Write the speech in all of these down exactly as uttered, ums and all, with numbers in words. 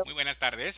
Muy buenas tardes.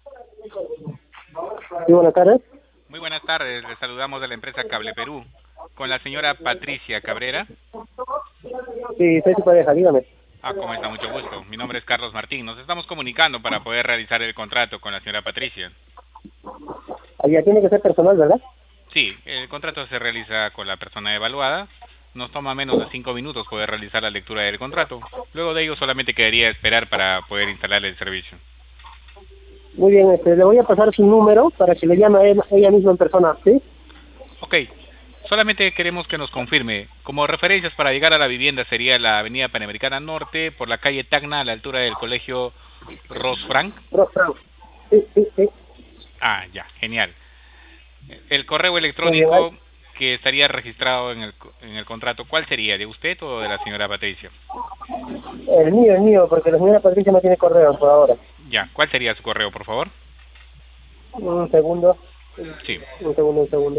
Sí, buenas tardes. Muy buenas tardes. Le saludamos de la empresa Cable Perú. Con la señora Patricia Cabrera. Sí, soy su pareja, dígame. Ah, ¿cómo está? Mucho gusto. Mi nombre es Carlos Martín. Nos estamos comunicando para poder realizar el contrato con la señora Patricia. Allá tiene que ser personal, ¿verdad? Sí, el contrato se realiza con la persona evaluada. Nos toma menos de cinco minutos poder realizar la lectura del contrato. Luego de ello solamente quedaría esperar para poder instalar el servicio. Muy bien, este, le voy a pasar su número para que le llame a ella, ella misma en persona, ¿sí? Ok, solamente queremos que nos confirme. Como referencias para llegar a la vivienda sería la avenida Panamericana Norte, por la calle Tacna, a la altura del colegio Rosfranc. Rostro. Sí, sí, sí. Ah, ya, genial. El correo Muy bien, ahí. electrónico que estaría registrado en el, en el contrato, ¿cuál sería? ¿De usted o de la señora Patricia? El mío, el mío, porque la señora Patricia no tiene correo por ahora. Ya, ¿cuál sería su correo, por favor? Un segundo. Sí, Un segundo, un segundo.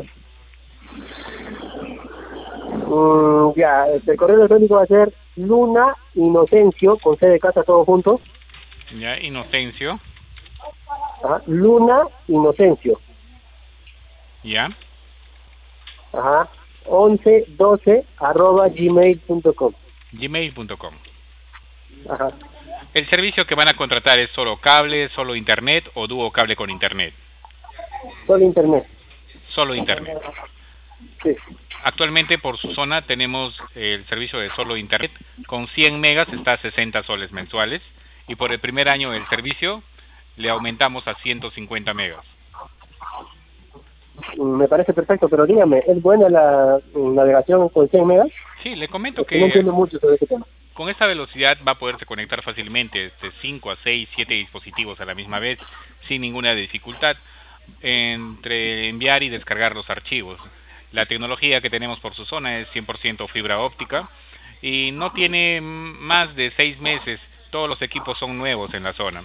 Mm, ya, este, el correo electrónico va a ser Luna Inocencio, con C de casa todo junto. ya, Inocencio, Ajá. Luna Inocencio. ya, Ajá. once doce arroba gmail punto com. gmail punto com. Ajá. ¿El servicio que van a contratar es solo cable, solo internet o dúo cable con internet? Solo internet. Solo internet. Sí. Actualmente por su zona tenemos el servicio de solo internet con cien megas, está a sesenta soles mensuales, y por el primer año del servicio le aumentamos a ciento cincuenta megas. Me parece perfecto, pero dígame, ¿es buena la navegación con cien megas? Sí, le comento Es que no que entiendo mucho sobre ese tema. con esta velocidad va a poderse conectar fácilmente este cinco a seis, siete dispositivos a la misma vez sin ninguna dificultad entre enviar y descargar los archivos. La tecnología que tenemos por su zona es cien por ciento fibra óptica y no tiene más de seis meses. Todos los equipos son nuevos en la zona.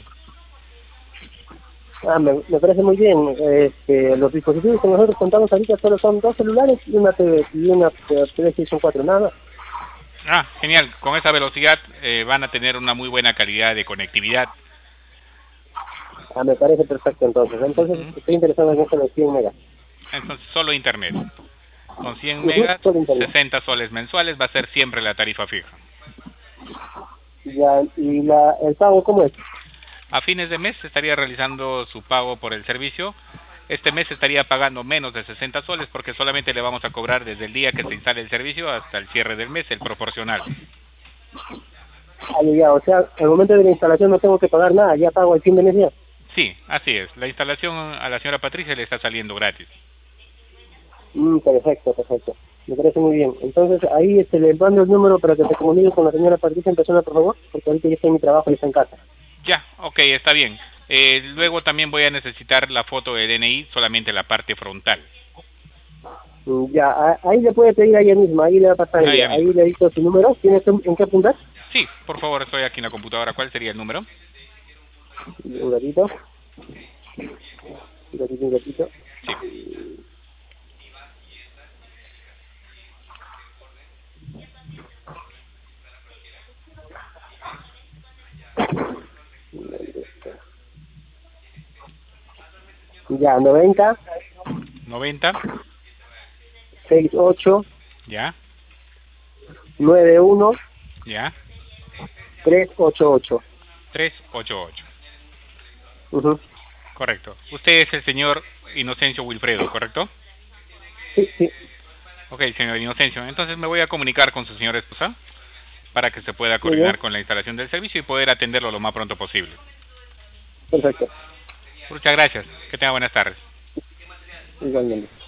Ah, me, me parece muy bien. Este, los dispositivos que nosotros contamos ahorita solo son dos celulares y una T V, y una eh, PlayStation cuatro, nada más. Ah, genial. Con esa velocidad eh, van a tener una muy buena calidad de conectividad. Ah, me parece perfecto entonces. Entonces Ujú. estoy interesado en esto de cien megas. Entonces, solo internet. Con cien Ujú, megas, solo internet. sesenta soles mensuales, va a ser siempre la tarifa fija. Ya, y la, el pago, ¿cómo es? A fines de mes estaría realizando su pago por el servicio. Este mes estaría pagando menos de sesenta soles porque solamente le vamos a cobrar desde el día que se instale el servicio hasta el cierre del mes, el proporcional. Ah, ya, o sea, al momento de la instalación no tengo que pagar nada, ya pago el fin de mes ya. Sí, así es. La instalación a la señora Patricia le está saliendo gratis. Mm, perfecto, perfecto. Me parece muy bien. Entonces, ahí este, le mando el número para que se comunique con la señora Patricia en persona, por favor, porque ahorita ya está en mi trabajo y está en casa. Ya, ok, está bien. Eh, luego también voy a necesitar la foto de D N I, solamente la parte frontal. Mm, ya, a- ahí le puede pedir a ella misma, ahí le va a pasar Ah, ella ella. Ahí misma. le dicto su número, ¿tiene que- en qué apuntar? Sí, por favor, estoy aquí en la computadora. ¿Cuál sería el número? Un ratito, un ratito, un ratito. Sí, Ya, noventa, noventa, sesenta y ocho, ya, noventa y uno, ya, trescientos ochenta y ocho. trescientos ochenta y ocho. Ujú. Correcto. Usted es el señor Inocencio Wilfredo, ¿correcto? Sí, sí, Ok, señor Inocencio. Entonces me voy a comunicar con su señora esposa para que se pueda muy bien, coordinar con la instalación del servicio y poder atenderlo lo más pronto posible. perfecto, Muchas gracias. Que tenga buenas tardes. igualmente.